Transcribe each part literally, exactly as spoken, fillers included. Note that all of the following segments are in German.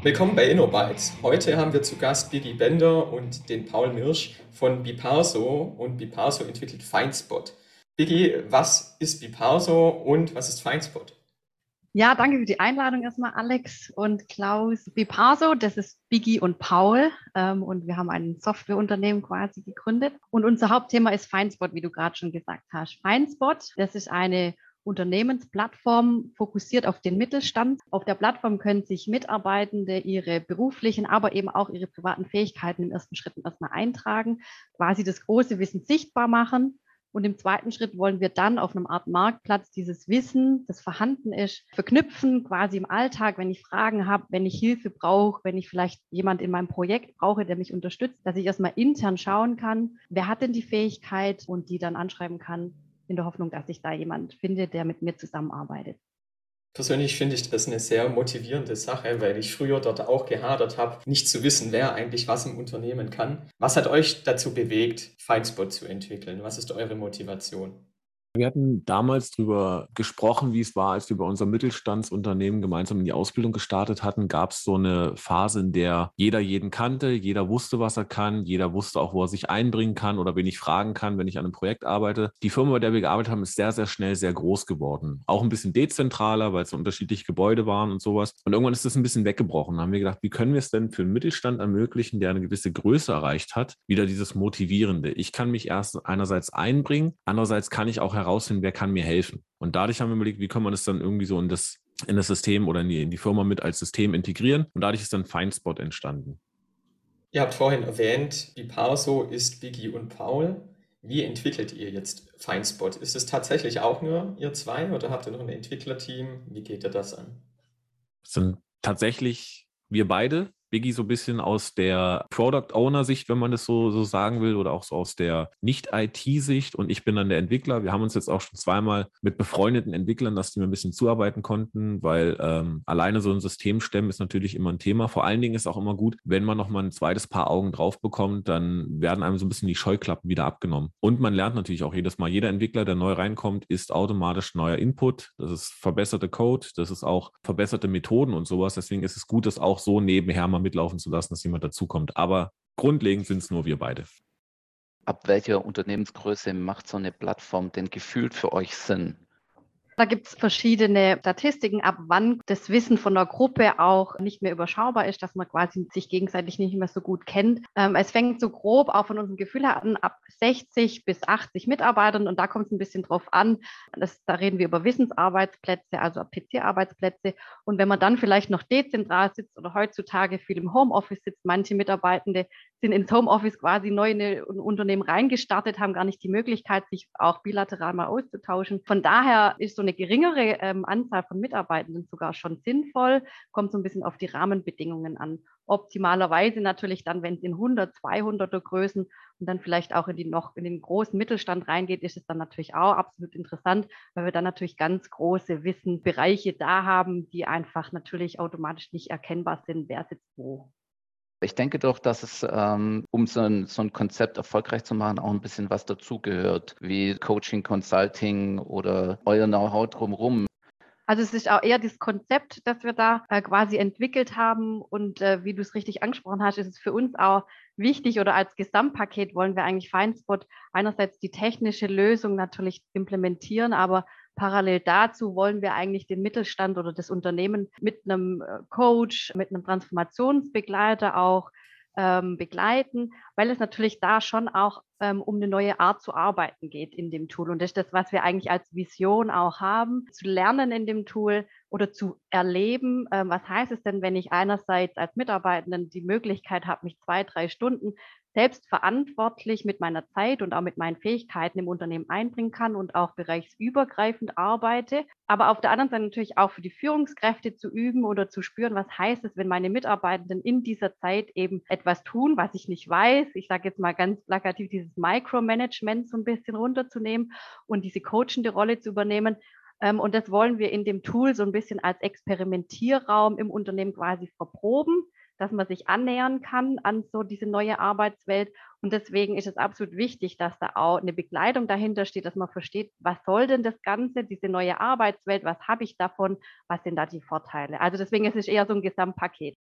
Willkommen bei InnoBytes. Heute haben wir zu Gast Biggie Bender und den Paul Mirsch von Biparso und Biparso entwickelt Findspot. Biggie, was ist Biparso und was ist Findspot? Ja, danke für die Einladung erstmal, Alex und Klaus. Biparso, das ist Biggie und Paul ähm, und wir haben ein Softwareunternehmen quasi gegründet. Und unser Hauptthema ist Findspot, wie du gerade schon gesagt hast. Findspot, das ist eine Unternehmensplattform fokussiert auf den Mittelstand. Auf der Plattform können sich Mitarbeitende ihre beruflichen, aber eben auch ihre privaten Fähigkeiten im ersten Schritt erstmal eintragen, quasi das große Wissen sichtbar machen. Und im zweiten Schritt wollen wir dann auf einem Art Marktplatz dieses Wissen, das vorhanden ist, verknüpfen, quasi im Alltag, wenn ich Fragen habe, wenn ich Hilfe brauche, wenn ich vielleicht jemand in meinem Projekt brauche, der mich unterstützt, dass ich erstmal intern schauen kann, wer hat denn die Fähigkeit und die dann anschreiben kann, in der Hoffnung, dass ich da jemand finde, der mit mir zusammenarbeitet. Persönlich finde ich das eine sehr motivierende Sache, weil ich früher dort auch gehadert habe, nicht zu wissen, wer eigentlich was im Unternehmen kann. Was hat euch dazu bewegt, Findspot zu entwickeln? Was ist eure Motivation? Wir hatten damals darüber gesprochen, wie es war, als wir bei unserem Mittelstandsunternehmen gemeinsam in die Ausbildung gestartet hatten, gab es so eine Phase, in der jeder jeden kannte, jeder wusste, was er kann, jeder wusste auch, wo er sich einbringen kann oder wen ich fragen kann, wenn ich an einem Projekt arbeite. Die Firma, bei der wir gearbeitet haben, ist sehr, sehr schnell sehr groß geworden. Auch ein bisschen dezentraler, weil es so unterschiedliche Gebäude waren und sowas. Und irgendwann ist das ein bisschen weggebrochen. Da haben wir gedacht, wie können wir es denn für einen Mittelstand ermöglichen, der eine gewisse Größe erreicht hat, wieder dieses Motivierende. Ich kann mich erst einerseits einbringen, andererseits kann ich auch herausfinden, wer kann mir helfen. Und dadurch haben wir überlegt, wie kann man das dann irgendwie so in das, in das System oder in die, in die Firma mit als System integrieren. Und dadurch ist dann Findspot entstanden. Ihr habt vorhin erwähnt, Biparso ist Biggie und Paul. Wie entwickelt ihr jetzt Findspot? Ist es tatsächlich auch nur ihr zwei oder habt ihr noch ein Entwicklerteam? Wie geht ihr das an? Das sind tatsächlich wir beide. Biggie so ein bisschen aus der Product-Owner-Sicht, wenn man das so, so sagen will, oder auch so aus der Nicht-I T-Sicht und ich bin dann der Entwickler. Wir haben uns jetzt auch schon zweimal mit befreundeten Entwicklern, dass die mir ein bisschen zuarbeiten konnten, weil ähm, alleine so ein System stemmen ist natürlich immer ein Thema. Vor allen Dingen ist auch immer gut, wenn man nochmal ein zweites Paar Augen drauf bekommt, dann werden einem so ein bisschen die Scheuklappen wieder abgenommen. Und man lernt natürlich auch jedes Mal, jeder Entwickler, der neu reinkommt, ist automatisch neuer Input. Das ist verbesserte Code, das ist auch verbesserte Methoden und sowas. Deswegen ist es gut, das auch so nebenher mal mitlaufen zu lassen, dass jemand dazukommt. Aber grundlegend sind es nur wir beide. Ab welcher Unternehmensgröße macht so eine Plattform denn gefühlt für euch Sinn? Da gibt es verschiedene Statistiken, ab wann das Wissen von der Gruppe auch nicht mehr überschaubar ist, dass man quasi sich gegenseitig nicht mehr so gut kennt. Ähm, es fängt so grob auch von unserem Gefühl her an, ab sechzig bis achtzig Mitarbeitern und da kommt es ein bisschen drauf an. Das, da reden wir über Wissensarbeitsplätze, also P C-Arbeitsplätze. Und wenn man dann vielleicht noch dezentral sitzt oder heutzutage viel im Homeoffice sitzt, manche Mitarbeitende sind ins Homeoffice quasi neu in ein Unternehmen reingestartet, haben gar nicht die Möglichkeit, sich auch bilateral mal auszutauschen. Von daher ist so eine geringere ähm, Anzahl von Mitarbeitenden sogar schon sinnvoll, kommt so ein bisschen auf die Rahmenbedingungen an. Optimalerweise natürlich dann, wenn es in hundert, zweihunderter Größen und dann vielleicht auch in, die noch, in den großen Mittelstand reingeht, ist es dann natürlich auch absolut interessant, weil wir dann natürlich ganz große Wissensbereiche da haben, die einfach natürlich automatisch nicht erkennbar sind, wer sitzt wo. Ich denke doch, dass es, ähm, um so ein, so ein Konzept erfolgreich zu machen, auch ein bisschen was dazugehört, wie Coaching, Consulting oder euer Know-how drumherum. Also es ist auch eher das Konzept, das wir da äh, quasi entwickelt haben und äh, wie du es richtig angesprochen hast, ist es für uns auch wichtig oder als Gesamtpaket wollen wir eigentlich Findspot einerseits die technische Lösung natürlich implementieren, aber parallel dazu wollen wir eigentlich den Mittelstand oder das Unternehmen mit einem äh, Coach, mit einem Transformationsbegleiter auch ähm, begleiten, weil es natürlich da schon auch ähm, um eine neue Art zu arbeiten geht in dem Tool. Und das ist das, was wir eigentlich als Vision auch haben, zu lernen in dem Tool oder zu erleben. Ähm, was heißt es denn, wenn ich einerseits als Mitarbeitenden die Möglichkeit habe, mich zwei, drei Stunden selbst verantwortlich mit meiner Zeit und auch mit meinen Fähigkeiten im Unternehmen einbringen kann und auch bereichsübergreifend arbeite. Aber auf der anderen Seite natürlich auch für die Führungskräfte zu üben oder zu spüren, was heißt es, wenn meine Mitarbeitenden in dieser Zeit eben etwas tun, was ich nicht weiß. Ich sage jetzt mal ganz plakativ, dieses Micromanagement so ein bisschen runterzunehmen und diese coachende Rolle zu übernehmen. Und das wollen wir in dem Tool so ein bisschen als Experimentierraum im Unternehmen quasi verproben, dass man sich annähern kann an so diese neue Arbeitswelt. Und deswegen ist es absolut wichtig, dass da auch eine Begleitung dahinter steht, dass man versteht, was soll denn das Ganze, diese neue Arbeitswelt, was habe ich davon, was sind da die Vorteile. Also deswegen ist es eher so ein Gesamtpaket.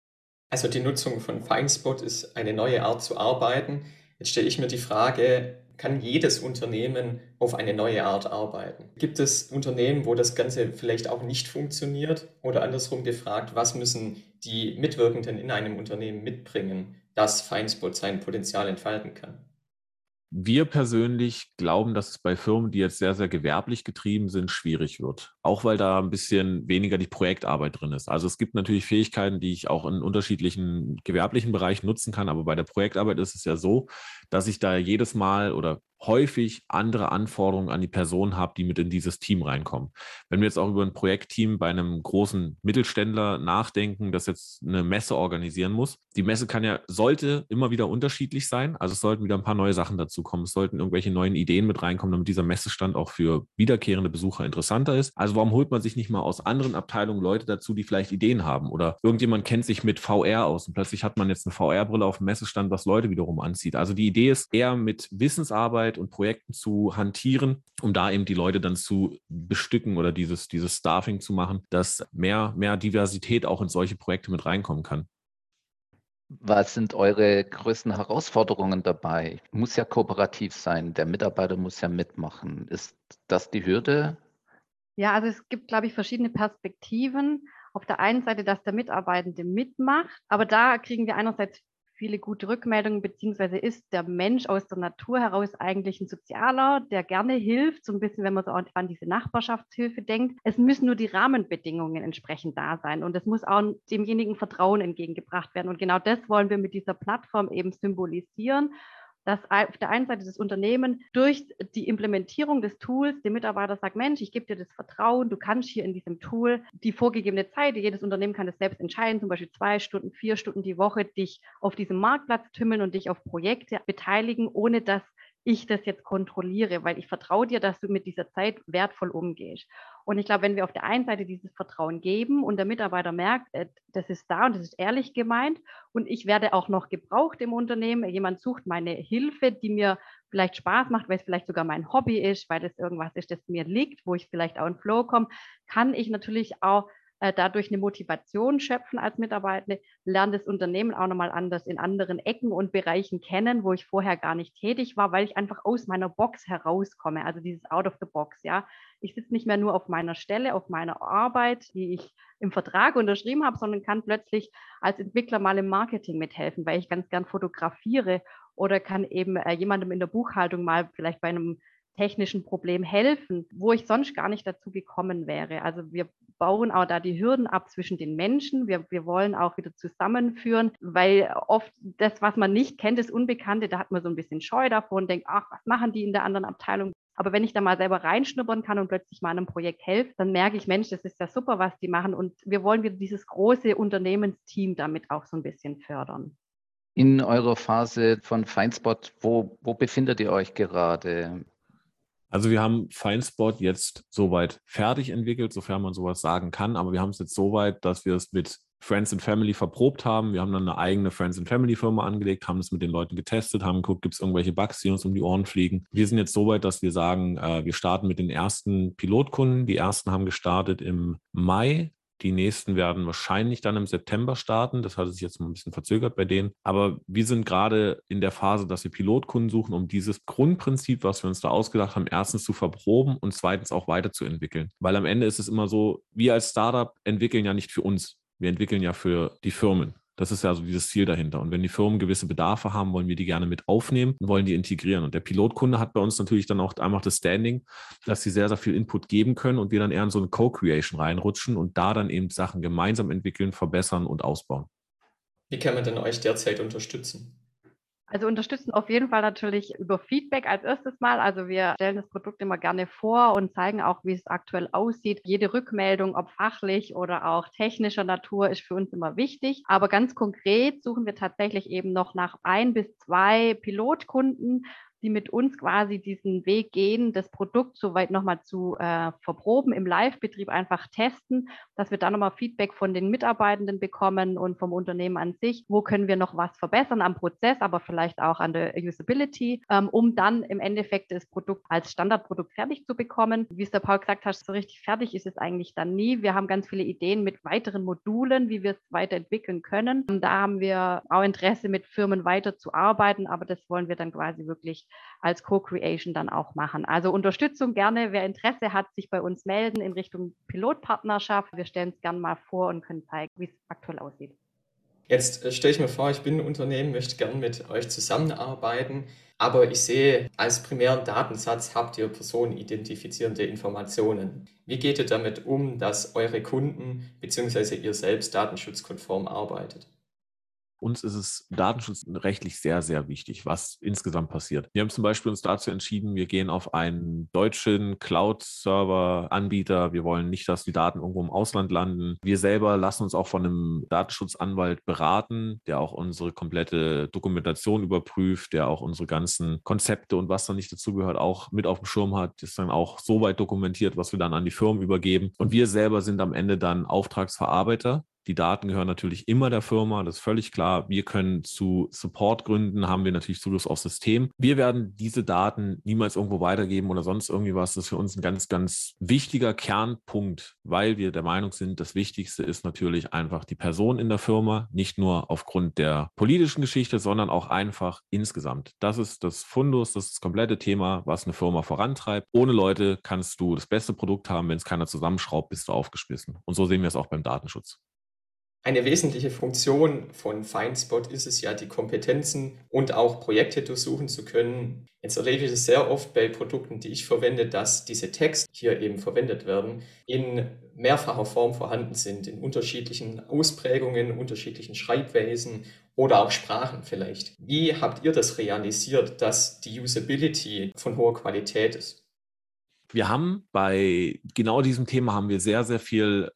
Also die Nutzung von Feinspot ist eine neue Art zu arbeiten. Jetzt stelle ich mir die Frage, kann jedes Unternehmen auf eine neue Art arbeiten? Gibt es Unternehmen, wo das Ganze vielleicht auch nicht funktioniert? Oder andersrum gefragt, was müssen die Mitwirkenden in einem Unternehmen mitbringen, dass Feinspot sein Potenzial entfalten kann? Wir persönlich glauben, dass es bei Firmen, die jetzt sehr, sehr gewerblich getrieben sind, schwierig wird. Auch weil da ein bisschen weniger die Projektarbeit drin ist. Also es gibt natürlich Fähigkeiten, die ich auch in unterschiedlichen gewerblichen Bereichen nutzen kann. Aber bei der Projektarbeit ist es ja so, dass ich da jedes Mal oder häufig andere Anforderungen an die Person habe, die mit in dieses Team reinkommen. Wenn wir jetzt auch über ein Projektteam bei einem großen Mittelständler nachdenken, das jetzt eine Messe organisieren muss, die Messe kann ja, sollte immer wieder unterschiedlich sein. Also es sollten wieder ein paar neue Sachen dazukommen. Es sollten irgendwelche neuen Ideen mit reinkommen, damit dieser Messestand auch für wiederkehrende Besucher interessanter ist. Also warum holt man sich nicht mal aus anderen Abteilungen Leute dazu, die vielleicht Ideen haben? Oder irgendjemand kennt sich mit V R aus und plötzlich hat man jetzt eine V R-Brille auf dem Messestand, was Leute wiederum anzieht. Also die Idee ist eher mit Wissensarbeit und Projekten zu hantieren, um da eben die Leute dann zu bestücken oder dieses, dieses Staffing zu machen, dass mehr, mehr Diversität auch in solche Projekte mit reinkommen kann. Was sind eure größten Herausforderungen dabei? Muss ja kooperativ sein, der Mitarbeiter muss ja mitmachen. Ist das die Hürde? Ja, also es gibt, glaube ich, verschiedene Perspektiven. Auf der einen Seite, dass der Mitarbeitende mitmacht, aber da kriegen wir einerseits viele gute Rückmeldungen, beziehungsweise ist der Mensch aus der Natur heraus eigentlich ein Sozialer, der gerne hilft, so ein bisschen, wenn man so an diese Nachbarschaftshilfe denkt. Es müssen nur die Rahmenbedingungen entsprechend da sein und es muss auch demjenigen Vertrauen entgegengebracht werden. Und genau das wollen wir mit dieser Plattform eben symbolisieren, dass auf der einen Seite das Unternehmen durch die Implementierung des Tools dem Mitarbeiter sagt, Mensch, ich gebe dir das Vertrauen, du kannst hier in diesem Tool die vorgegebene Zeit, jedes Unternehmen kann das selbst entscheiden, zum Beispiel zwei Stunden, vier Stunden die Woche, dich auf diesem Marktplatz tümmeln und dich auf Projekte beteiligen, ohne dass ich das jetzt kontrolliere, weil ich vertraue dir, dass du mit dieser Zeit wertvoll umgehst. Und ich glaube, wenn wir auf der einen Seite dieses Vertrauen geben und der Mitarbeiter merkt, das ist da und das ist ehrlich gemeint und ich werde auch noch gebraucht im Unternehmen, jemand sucht meine Hilfe, die mir vielleicht Spaß macht, weil es vielleicht sogar mein Hobby ist, weil das irgendwas ist, das mir liegt, wo ich vielleicht auch in Flow komme, kann ich natürlich auch äh, dadurch eine Motivation schöpfen als Mitarbeitende, lerne das Unternehmen auch nochmal anders in anderen Ecken und Bereichen kennen, wo ich vorher gar nicht tätig war, weil ich einfach aus meiner Box herauskomme, also dieses Out of the Box, ja. Ich sitze nicht mehr nur auf meiner Stelle, auf meiner Arbeit, die ich im Vertrag unterschrieben habe, sondern kann plötzlich als Entwickler mal im Marketing mithelfen, weil ich ganz gern fotografiere oder kann eben äh, jemandem in der Buchhaltung mal vielleicht bei einem technischen Problem helfen, wo ich sonst gar nicht dazu gekommen wäre. Also wir bauen auch da die Hürden ab zwischen den Menschen. Wir, wir wollen auch wieder zusammenführen, weil oft das, was man nicht kennt, das Unbekannte, da hat man so ein bisschen Scheu davor und denkt, ach, was machen die in der anderen Abteilung? Aber wenn ich da mal selber reinschnuppern kann und plötzlich mal an einem Projekt helfe, dann merke ich, Mensch, das ist ja super, was die machen. Und wir wollen wieder dieses große Unternehmensteam damit auch so ein bisschen fördern. In eurer Phase von Feinspot, wo, wo befindet ihr euch gerade? Also wir haben Feinspot jetzt soweit fertig entwickelt, sofern man sowas sagen kann. Aber wir haben es jetzt soweit, dass wir es mit Friends and Family verprobt haben. Wir haben dann eine eigene Friends and Family Firma angelegt, haben das mit den Leuten getestet, haben geguckt, gibt es irgendwelche Bugs, die uns um die Ohren fliegen. Wir sind jetzt soweit, dass wir sagen, äh, wir starten mit den ersten Pilotkunden. Die ersten haben gestartet im Mai. Die nächsten werden wahrscheinlich dann im September starten. Das hat sich jetzt mal ein bisschen verzögert bei denen. Aber wir sind gerade in der Phase, dass wir Pilotkunden suchen, um dieses Grundprinzip, was wir uns da ausgedacht haben, erstens zu verproben und zweitens auch weiterzuentwickeln. Weil am Ende ist es immer so, wir als Startup entwickeln ja nicht für uns. Wir entwickeln ja für die Firmen. Das ist ja so dieses Ziel dahinter. Und wenn die Firmen gewisse Bedarfe haben, wollen wir die gerne mit aufnehmen und wollen die integrieren. Und der Pilotkunde hat bei uns natürlich dann auch einfach das Standing, dass sie sehr, sehr viel Input geben können und wir dann eher in so eine Co-Creation reinrutschen und da dann eben Sachen gemeinsam entwickeln, verbessern und ausbauen. Wie kann man denn euch derzeit unterstützen? Also unterstützen auf jeden Fall natürlich über Feedback als erstes Mal. Also wir stellen das Produkt immer gerne vor und zeigen auch, wie es aktuell aussieht. Jede Rückmeldung, ob fachlich oder auch technischer Natur, ist für uns immer wichtig. Aber ganz konkret suchen wir tatsächlich eben noch nach ein bis zwei Pilotkunden, die mit uns quasi diesen Weg gehen, das Produkt soweit nochmal zu äh, verproben, im Live-Betrieb einfach testen, dass wir dann nochmal Feedback von den Mitarbeitenden bekommen und vom Unternehmen an sich. Wo können wir noch was verbessern am Prozess, aber vielleicht auch an der Usability, ähm, um dann im Endeffekt das Produkt als Standardprodukt fertig zu bekommen. Wie es der Paul gesagt hat, so richtig fertig ist es eigentlich dann nie. Wir haben ganz viele Ideen mit weiteren Modulen, wie wir es weiterentwickeln können. Da haben wir auch Interesse, mit Firmen weiterzuarbeiten, aber das wollen wir dann quasi wirklich als Co-Creation dann auch machen. Also Unterstützung gerne. Wer Interesse hat, sich bei uns melden in Richtung Pilotpartnerschaft. Wir stellen es gerne mal vor und können zeigen, wie es aktuell aussieht. Jetzt äh, stelle ich mir vor, ich bin ein Unternehmen, möchte gern mit euch zusammenarbeiten, aber ich sehe, als primären Datensatz habt ihr personenidentifizierende Informationen. Wie geht ihr damit um, dass eure Kunden bzw. ihr selbst datenschutzkonform arbeitet? Uns ist es datenschutzrechtlich sehr, sehr wichtig, was insgesamt passiert. Wir haben zum Beispiel uns dazu entschieden, wir gehen auf einen deutschen Cloud-Server-Anbieter. Wir wollen nicht, dass die Daten irgendwo im Ausland landen. Wir selber lassen uns auch von einem Datenschutzanwalt beraten, der auch unsere komplette Dokumentation überprüft, der auch unsere ganzen Konzepte und was da nicht dazugehört, auch mit auf dem Schirm hat. Das ist dann auch so weit dokumentiert, was wir dann an die Firmen übergeben. Und wir selber sind am Ende dann Auftragsverarbeiter. Die Daten gehören natürlich immer der Firma, das ist völlig klar. Wir können zu Supportgründen, haben wir natürlich Zugriff aufs System. Wir werden diese Daten niemals irgendwo weitergeben oder sonst irgendwie was. Das ist für uns ein ganz, ganz wichtiger Kernpunkt, weil wir der Meinung sind, das Wichtigste ist natürlich einfach die Person in der Firma, nicht nur aufgrund der politischen Geschichte, sondern auch einfach insgesamt. Das ist das Fundus, das ist das komplette Thema, was eine Firma vorantreibt. Ohne Leute kannst du das beste Produkt haben, wenn es keiner zusammenschraubt, bist du aufgeschmissen. Und so sehen wir es auch beim Datenschutz. Eine wesentliche Funktion von Findspot ist es ja, die Kompetenzen und auch Projekte durchsuchen zu können. Jetzt erlebe ich es sehr oft bei Produkten, die ich verwende, dass diese Tags hier eben verwendet werden, in mehrfacher Form vorhanden sind, in unterschiedlichen Ausprägungen, unterschiedlichen Schreibweisen oder auch Sprachen vielleicht. Wie habt ihr das realisiert, dass die Usability von hoher Qualität ist? Wir haben bei genau diesem Thema haben wir sehr, sehr viel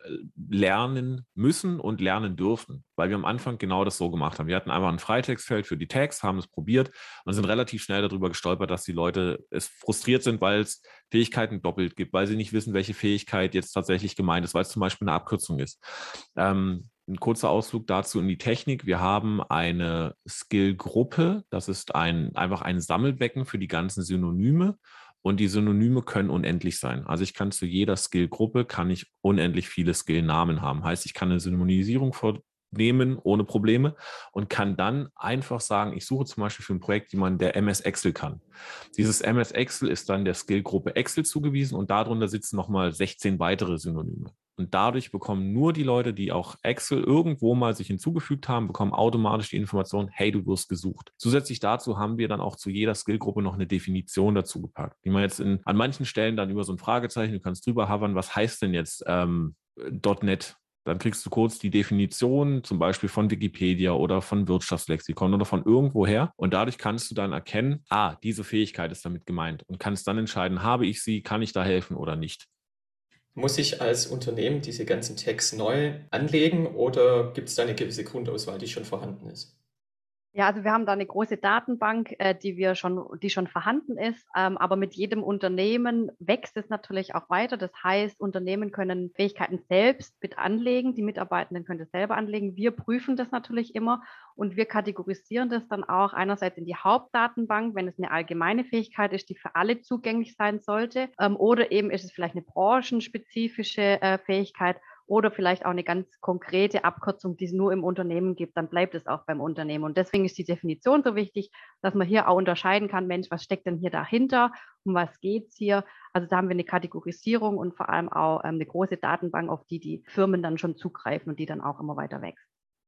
lernen müssen und lernen dürfen, weil wir am Anfang genau das so gemacht haben. Wir hatten einfach ein Freitextfeld für die Tags, haben es probiert und sind relativ schnell darüber gestolpert, dass die Leute es frustriert sind, weil es Fähigkeiten doppelt gibt, weil sie nicht wissen, welche Fähigkeit jetzt tatsächlich gemeint ist, weil es zum Beispiel eine Abkürzung ist. Ähm, Ein kurzer Ausflug dazu in die Technik. Wir haben eine Skill-Gruppe, das ist ein, einfach ein Sammelbecken für die ganzen Synonyme. Und die Synonyme können unendlich sein. Also ich kann zu jeder Skill-Gruppe kann ich unendlich viele Skill-Namen haben. Heißt, ich kann eine Synonymisierung vornehmen ohne Probleme und kann dann einfach sagen, ich suche zum Beispiel für ein Projekt jemanden, der M S Excel kann. Dieses M S Excel ist dann der Skill-Gruppe Excel zugewiesen und darunter sitzen nochmal sechzehn weitere Synonyme. Und dadurch bekommen nur die Leute, die auch Excel irgendwo mal sich hinzugefügt haben, bekommen automatisch die Information, hey, du wirst gesucht. Zusätzlich dazu haben wir dann auch zu jeder Skillgruppe noch eine Definition dazu gepackt, die man jetzt in, an manchen Stellen dann über so ein Fragezeichen, du kannst drüber hovern, was heißt denn jetzt ähm, .NET? Dann kriegst du kurz die Definition, zum Beispiel von Wikipedia oder von Wirtschaftslexikon oder von irgendwoher. Und dadurch kannst du dann erkennen, ah, diese Fähigkeit ist damit gemeint und kannst dann entscheiden, habe ich sie, kann ich da helfen oder nicht. Muss ich als Unternehmen diese ganzen Tags neu anlegen oder gibt es da eine gewisse Grundauswahl, die schon vorhanden ist? Ja, also wir haben da eine große Datenbank, äh, die wir schon, die schon vorhanden ist, ähm, aber mit jedem Unternehmen wächst es natürlich auch weiter. Das heißt, Unternehmen können Fähigkeiten selbst mit anlegen, die Mitarbeitenden können das selber anlegen. Wir prüfen das natürlich immer und wir kategorisieren das dann auch einerseits in die Hauptdatenbank, wenn es eine allgemeine Fähigkeit ist, die für alle zugänglich sein sollte, ähm, oder eben ist es vielleicht eine branchenspezifische äh, Fähigkeit. Oder vielleicht auch eine ganz konkrete Abkürzung, die es nur im Unternehmen gibt, dann bleibt es auch beim Unternehmen. Und deswegen ist die Definition so wichtig, dass man hier auch unterscheiden kann, Mensch, was steckt denn hier dahinter, um was geht es hier? Also da haben wir eine Kategorisierung und vor allem auch ähm, eine große Datenbank, auf die die Firmen dann schon zugreifen und die dann auch immer weiter wächst.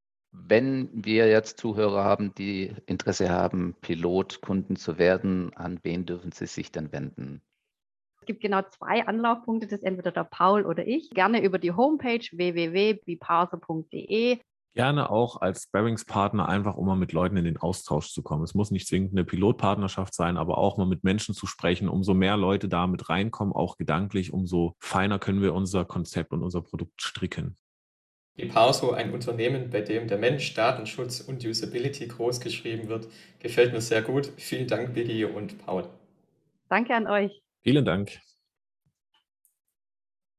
Wenn wir jetzt Zuhörer haben, die Interesse haben, Pilotkunden zu werden, an wen dürfen sie sich denn wenden? Es gibt genau zwei Anlaufpunkte, das ist entweder der Paul oder ich. Gerne über die Homepage w w w punkt biparser punkt d e. Gerne auch als Sparringspartner, einfach um mal mit Leuten in den Austausch zu kommen. Es muss nicht zwingend eine Pilotpartnerschaft sein, aber auch mal mit Menschen zu sprechen. Umso mehr Leute da mit reinkommen, auch gedanklich, umso feiner können wir unser Konzept und unser Produkt stricken. Riparso, ein Unternehmen, bei dem der Mensch, Datenschutz und Usability großgeschrieben wird, gefällt mir sehr gut. Vielen Dank, Biggie und Paul. Danke an euch. Vielen Dank.